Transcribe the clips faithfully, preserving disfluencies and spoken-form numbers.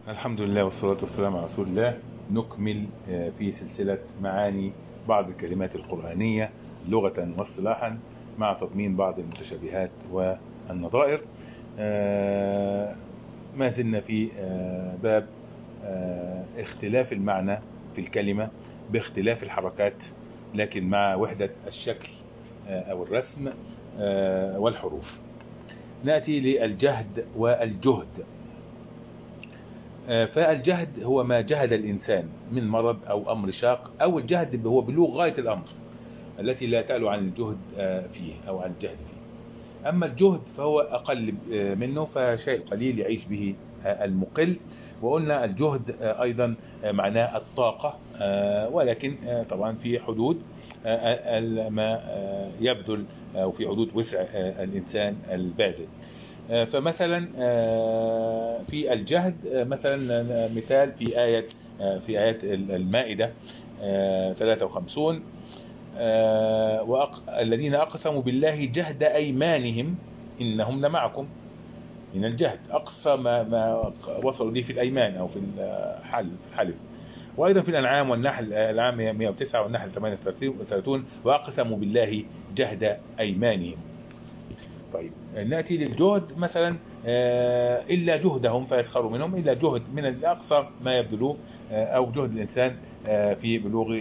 الحمد لله والصلاة والسلام على رسول الله. نكمل في سلسلة معاني بعض الكلمات القرآنية لغة واصطلاحا مع تضمين بعض المتشابهات والنظائر. ما زلنا في باب اختلاف المعنى في الكلمة باختلاف الحركات، لكن مع وحدة الشكل أو الرسم والحروف. نأتي للجهد والجهد. فالجهد هو ما جهد الإنسان من مرض أو أمر شاق، أو الجهد هو بلوغ غاية الأمر التي لا تعلو عن الجهد فيه أو عن الجهد فيه. أما الجهد فهو أقل منه، فشيء قليل يعيش به المقل. وقلنا الجهد أيضا معناه الطاقة، ولكن طبعا في حدود ما يبذل أو في حدود وسع الإنسان الباذل. فمثلا في الجهد مثلا مثال في آية في آيات المائدة ثلاثة وخمسين: الذين أقسموا بالله جهد أيمانهم إنهم لمعكم. من الجهد أقصى ما, ما وصلوا ليه في الأيمان أو في الحلف الحلف. وأيضا في الأنعام والنحل العام مئة وتسعة والنحل ثمانية وثلاثين: وأقسموا بالله جهد أيمانهم. طيب نأتي للجهد مثلا إلا جهدهم فيسخروا منهم، إلا جهد من الأقصى ما يبذلوه أو جهد الإنسان في بلوغ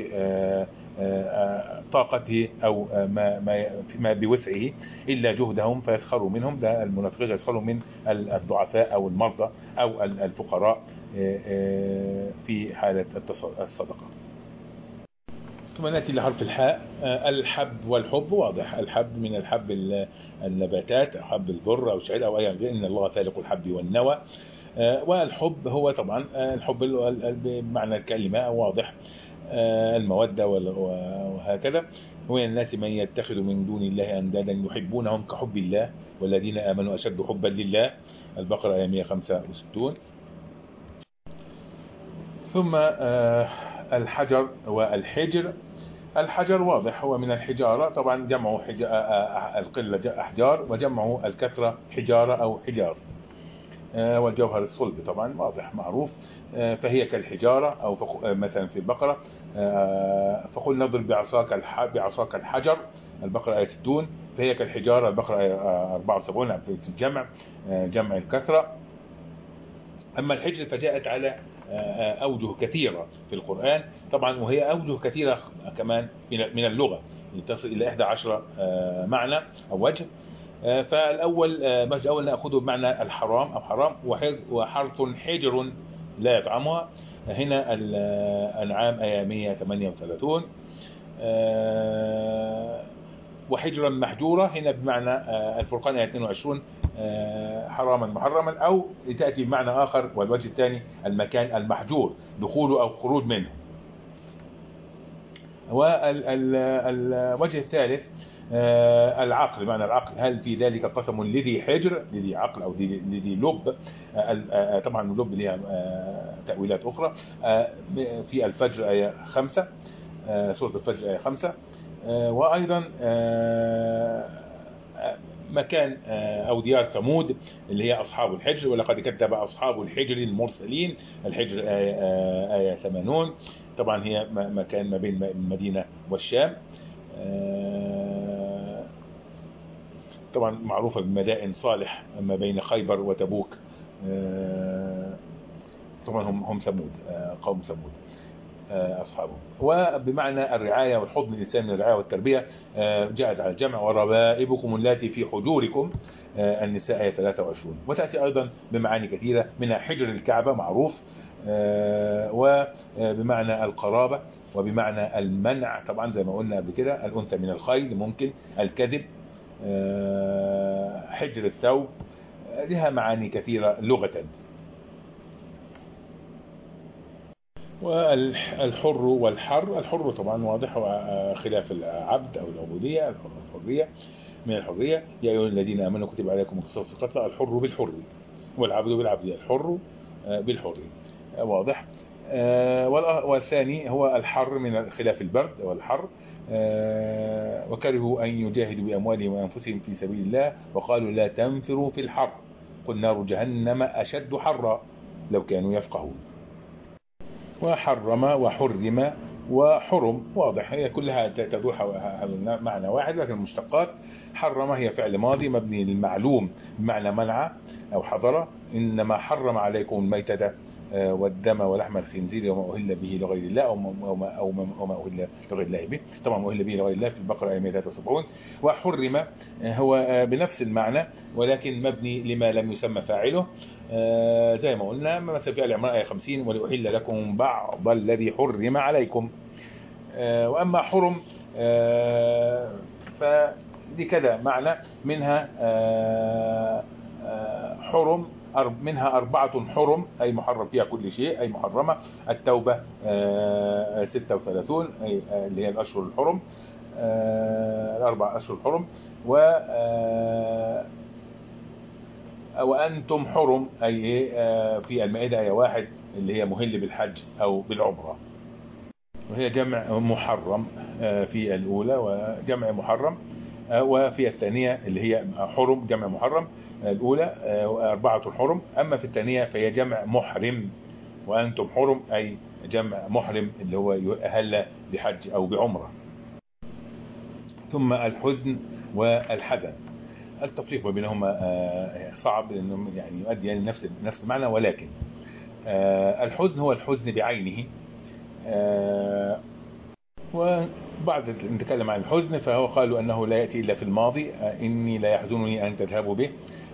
طاقته أو ما ما بوسعه، إلا جهدهم فيسخروا منهم. ده المنافقين يسخروا من الضعفاء أو المرضى أو الفقراء في حالة الصدقة. ثم نأتي لحرف الحاء. الحب والحب واضح، الحب من الحب النباتات، حب البر أو الشعير أو أي، إن الله فالق الحب والنوى. والحب هو طبعا الحب بمعنى الكلمة واضح، المودة وهكذا. ومن الناس من يتخذ من دون الله أندادا يحبونهم كحب الله والذين آمنوا أشد حبا لله. البقرة آية مئة وخمسة وستين. ثم الحجر والحجر. الحجر واضح هو من الحجارة، طبعا جمعه حجار، القلة أحجار وجمعه الكثرة حجارة أو حجار. والجوهر الصلب طبعا واضح معروف، فهي كالحجارة. أو مثلا في البقرة فقل نضرب بعصاك بعصاك الحجر. البقرة آية ستون. فهي كالحجارة. البقرة آية أربعة وسبعين في الجمع، جمع الكثرة. أما الحجر فجاءت على أوجه كثيرة في القرآن طبعا، وهي أوجه كثيرة كمان من اللغة، تصل إلى إحدى عشر معنى أو وجه. فالأول وجه أول نأخذه بمعنى الحرام أو حرام، وحرث حجر لا يطعمها. هنا الأنعام آية مئة وثمانية وثلاثين. وحجرا محجورة هنا بمعنى الفرقان آية اثنين وعشرين، حراما محرما. أو تأتي بمعنى آخر، والوجه الثاني المكان المحجور، دخوله أو خروج منه. والوجه الثالث العقل، معنى العقل، هل في ذلك قسم لذي حجر، لذي عقل أو لذي لب. طبعا اللب لها تأويلات أخرى. في الفجر آية خمسة، سورة الفجر آية خمسة. وأيضا مكان أو ديار ثمود اللي هي أصحاب الحجر، ولقد كذب أصحاب الحجر المرسلين. الحجر آية, آية ثمانون. طبعا هي مكان ما بين المدينة والشام، طبعا معروفة بمدائن صالح ما بين خيبر وتبوك. طبعا هم هم ثمود، قوم ثمود أصحابه. وبمعنى الرعاية والحضن الإنسان من الرعاية والتربية، جاءت على الجمع: وربائبكم اللاتي في حجوركم. النساء آية ثلاثة وعشرين. وتأتي أيضا بمعاني كثيرة، منها حجر الكعبة معروف، وبمعنى القرابة، وبمعنى المنع طبعا زي ما قلنا قبل كده، الأنثى من الخيل ممكن، الكذب، حجر الثوب، لها معاني كثيرة لغة. والحر والحر. الحر طبعا واضح خلاف العبد أو العبودية، الحرية من الحرية. يا أيها الذين آمنوا كتب عليكم القصاص في القتلى، الحر بالحر والعبد بالعبد، الحر بالحر واضح. والثاني هو الحر من خلاف البرد والحر. وكرهوا أن يجاهدوا بأموالهم وأنفسهم في سبيل الله وقالوا لا تنفروا في الحر قل نار جهنم أشد حرا. لو كانوا يفقهون. وحرم وحرم وحرم واضح، هي كلها تدور حول معنى واحد، لكن المشتقات. حرم هي فعل ماضي مبني للمعلوم بمعنى منع أو حضر. إنما حرم عليكم الميتة والدم ولحم الخنزير وما أهل به لغير الله أو ما أو ما أو ما أهل لغير الله به. طبعا ما أهل به لغير الله في البقرة آية مئة وثلاثة وسبعين. وحرم هو بنفس المعنى ولكن مبني لما لم يسمى فاعله، زي ما قلنا مثلا في آل عمران آية خمسين ولأحل لكم بعض الذي حرم عليكم. وأما حرم فدي كذا معنى، منها حرم منها أربعة حرم أي محرم فيها كل شيء أي محرمة. التوبة ستة وثلاثون أي اللي هي الأشهر الحرم، الأربع أشهر الحرم. و وأنتم حرم أي في المائدة آية واحد اللي هي مهل بالحج أو بالعمرة، وهي جمع محرم في الأولى وجمع محرم، وفي الثانية اللي هي حرم جمع محرم الأولى أربعة حرم. أما في الثانية فهي جمع محرم، وأنتم حرم أي جمع محرم اللي هو أهل بحج أو بعمرة. ثم الحزن والحزن، التفريق بينهما صعب لأنه يعني يؤدي يعني نفس نفس المعنى، ولكن الحزن هو الحزن بعينه. وبعد نتكلم عن الحزن فهو قالوا أنه لا يأتي إلا في الماضي، إني لا يحزنني أن تذهبوا به،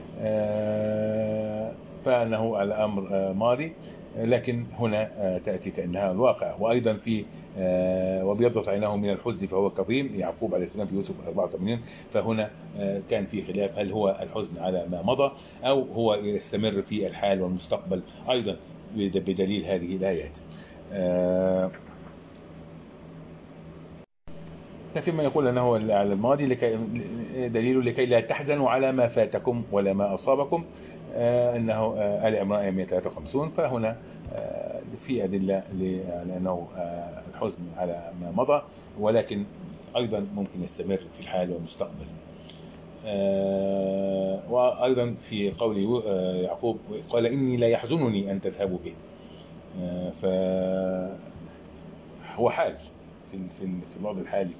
فأنه على أمر ماضي، لكن هنا تأتي كأنها الواقع. وأيضا في وبيضت عيناه من الحزن فهو كظيم يعقوب عليه السلام في يوسف أربعة وثمانين. فهنا كان في خلاف هل هو الحزن على ما مضى أو هو يستمر في الحال والمستقبل أيضا بدليل هذه الآيات. لكن ما يقول أنه على الماضي لكي دليل لكي لا تحزنوا على ما فاتكم ولا ما أصابكم، أنه آل عمران مئة وثلاثة وخمسين. فهنا في أدلة لأنه الحزن على ما مضى، ولكن أيضا ممكن يستمر في الحال والمستقبل. وأيضا في قول يعقوب قال إني لا يحزنني أن تذهبوا به، فهو حال في في الوضع الحالي.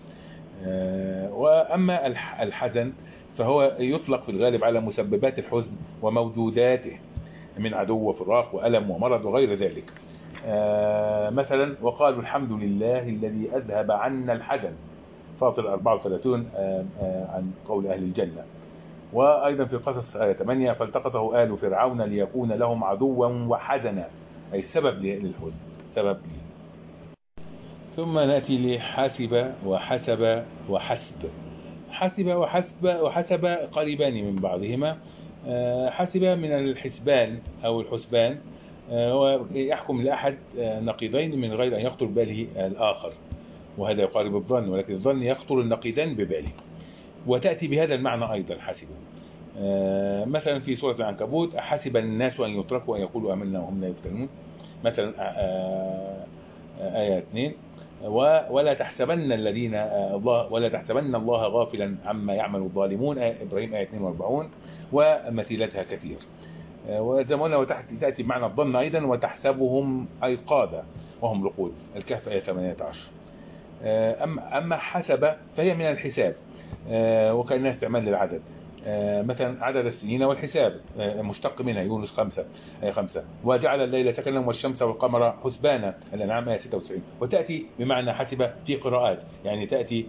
وأما الحزن فهو يطلق في الغالب على مسببات الحزن وموجوداته من عدو وفراق وألم ومرض وغير ذلك. مثلا وقالوا الحمد لله الذي أذهب عنا الحزن، فاطر أربعة وثلاثين عن قول أهل الجنة. وأيضا في القصص آية ثمانية فالتقطه آل فرعون ليكون لهم عدوا وحزنا، أي سبب للحزن سبب لي. ثم نأتي لحاسب وحسب وحسب. حسب وحسب وحسب قريبان من بعضهما. حسب من الحسبان أو الحسبان، ويحكم لأحد نقيضين من غير أن يخطر باله الآخر، وهذا يقارب الظن، ولكن الظن يخطر النقيضين بباله. وتأتي بهذا المعنى أيضا حسب. مثلا في سورة العنكبوت حسب الناس أن يتركوا أن يقولوا آمنا وهم لا يفتنون، مثلا آية اثنين. ولا تحسبن الذين الله ولا تحسبن الله غافلا عما يعمل الظالمون، إبراهيم آية اثنين وأربعين، ومثيلتها كثير. وزمنا وتحت تأتي بمعنى الظن أيضا وتحسبهم أيقاظا وهم رقود، الكهف آية ثمانية عشر. أما أما حسب فهي من الحساب، وكأنها استعمال للعدد. مثلا عدد السنين والحساب مشتق منها، يونس خمسة آية خمسة. وجعل الليل سكنا والشمس والقمر حسبانا، الأنعام آية ستة وتسعين. وتأتي بمعنى حسب في قراءات، يعني تأتي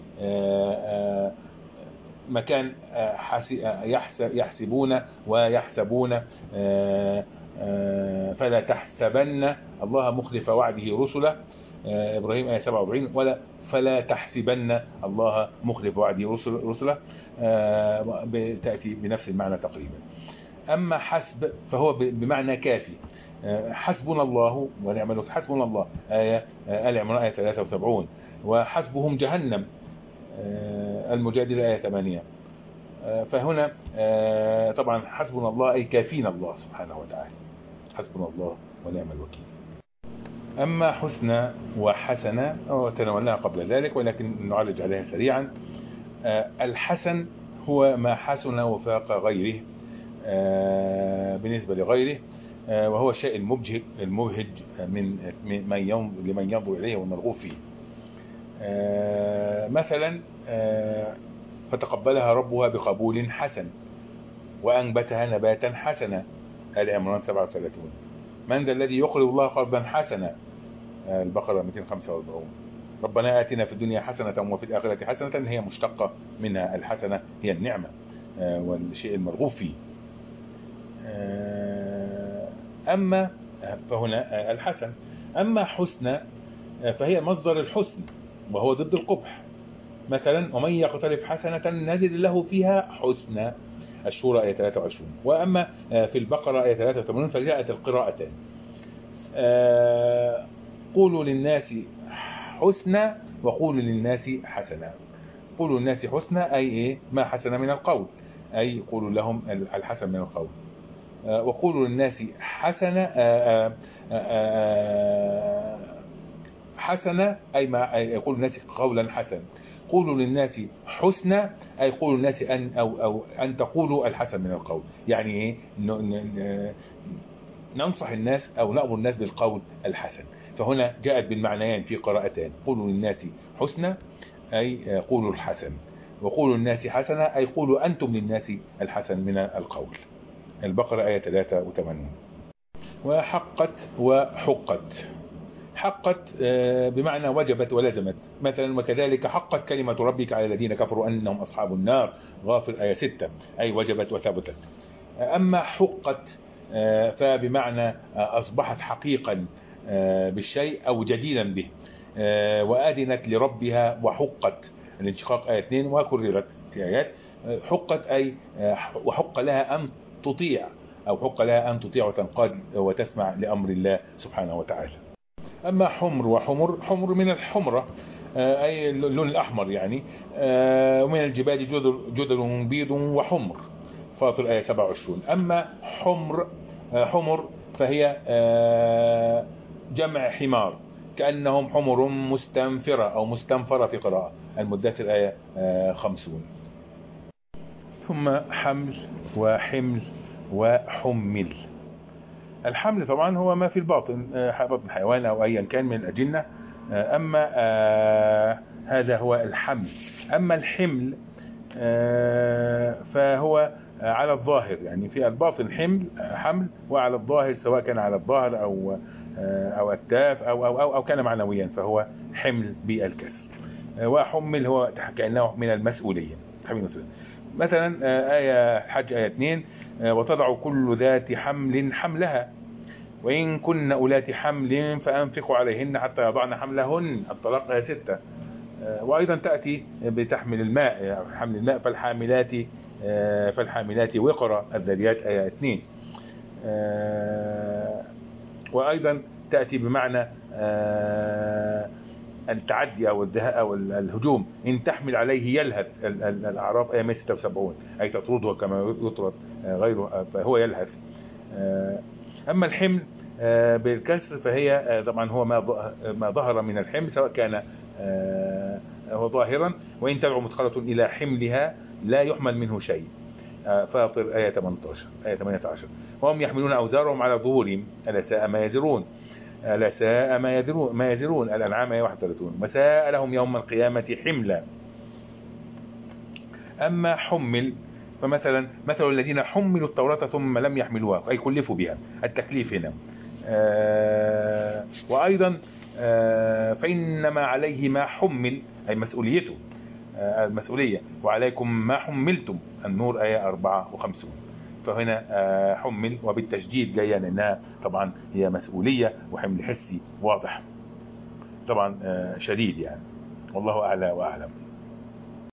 مكان يحسبون ويحسبون. فلا تحسبن الله مخلف وعده رسله، إبراهيم آية سبعة وأربعين. ولا فلا تحسبن الله مخلف وعده رسله، تأتي بنفس المعنى تقريبا. أما حسب فهو بمعنى كافي، حسبنا الله ونعم الوكيل، حسبنا الله آية آل عمران آية ثلاثة وسبعين. وحسبهم جهنم المجادلة آية ثمانية. فهنا طبعا حسبنا الله أي كافينا الله سبحانه وتعالى، حسبنا الله ونعم الوكيل. أما حسنى وحسنى تناولناها قبل ذلك، ولكن نعالج عليها سريعا. الحسن هو ما حسن وفاق غيره بالنسبة لغيره، وهو الشيء المبهج المبهج من من لمن ينظر إليه والمرغوب فيه. مثلا فتقبلها ربها بقبول حسن وأنبتها نباتا حسنا، آل عمران سبعة وثلاثين. من ذا الذي يقرض الله قرضا حسنا، البقرة مئتين وخمسة وأربعين. ربنا آتنا في الدنيا حسنة وفي الآخرة حسنة، هي مشتقة منها، الحسنة هي النعمة والشيء المرغوب فيه. أما فهنا الحسن. أما حسنى فهي مصدر الحسن وهو ضد القبح. مثلا ومن يقترف حسنة نزد له فيها حسنى، الشورى آية ثلاثة وعشرين. وأما في البقرة آية ثلاثة وثمانين فجاءت القراءتان، قولوا للناس حسنى وقولوا للناس حسنا. قولوا للناس حسنى أي إيه؟ ما حسن من القول، أي قولوا لهم الحسن من القول. وقولوا للناس حسنة حسنة أي ما يقول الناس قولا حسنا. قولوا للناس حسنى أي قولوا الناس أن أو أو أن تقولوا الحسن من القول. يعني إيه؟ ننصح الناس أو نأمر الناس بالقول الحسن. فهنا جاءت بالمعنيين في قراءتين، قولوا للناس حسنى أي قولوا الحسن، وقولوا للناس حسنة أي قولوا أنتم للناس الحسن من القول. البقرة آية ثلاثة وثمانين. وحقت وحقت. حقت بمعنى وجبت ولزمت. مثلا وكذلك حقت كلمة ربك على الذين كفروا أنهم أصحاب النار، غافر آية ستة، أي وجبت وثبتت. أما حقت فبمعنى أصبحت حقيقا بالشيء أو جديدا به. وآذنت لربها وحقت، الانشقاق آية اثنين وكررت في آيات. حقت أي وحق لها أن تطيع، أو حق لها أن تطيع وتنقاد وتسمع لأمر الله سبحانه وتعالى. أما حمر وحمر، حمر من الحمرة أي اللون الأحمر يعني. ومن الجبال جدل بيض وحمر، فاطر آية سبعة وعشرين. أما حمر حمر فهي جمع حمار، كأنهم حمر مستنفرة أو مستنفرة في قراءة. المدثر آية خمسون. ثم حمل وحمل وحمل. الحمل طبعا هو ما في الباطن، بطن حيوان أو أيا كان من الأجنة. أما هذا هو الحمل. أما الحمل فهو على الظاهر، يعني في الباطن حمل حمل، وعلى الظاهر سواء كان على الظاهر أو أو التاف أو أو أو, أو كان معنويا فهو حمل بالكسر. وحمل هو كأنه من المسؤولية. مثلا آية الحج آية اثنين وتضع كل ذات حمل حملها وإن كن أولات حمل فأنفقوا عليهن حتى يضعن حملهن، الطلاق آية ستة. وأيضا تأتي بتحمل الماء، حمل الماء فالحاملات فالحاملات وقرا، الذريات آية اثنين. وأيضا تأتي بمعنى التعدي أو الدهاء أو الهجوم، إن تحمل عليه يلهث، الأعراف آية ستة وسبعين، أي تطرده كما يطرد غيره فهو يلهث. أما الحمل بالكسر فهي طبعا هو ما ظهر من الحمل سواء كان هو ظاهرا، وإن تدعو مثقلة إلى حملها لا يحمل منه شيء. فاطر آية ثمانية عشر آية ثمانية عشر. وهم يحملون أوزارهم على ظهورهم ألا ساء ما يزرون، ألا ساء ما يزرون ما يزرون الأنعام آية واحد وثلاثين. وساء لهم يوم القيامة حملا. أما حمل فمثلا مثل الذين حملوا التوراة ثم لم يحملوها، أي كلفوا بها، التكليف هنا. آه وأيضا آه فإنما عليه ما حمل، أي مسؤوليته، آه المسؤولية. وعليكم ما حملتم، النور آية أربعة وخمسين. فهنا آه حمل وبالتشديد جاية لأنها طبعا هي مسؤولية وحمل حسي واضح طبعا آه شديد يعني. والله أعلى وأعلم.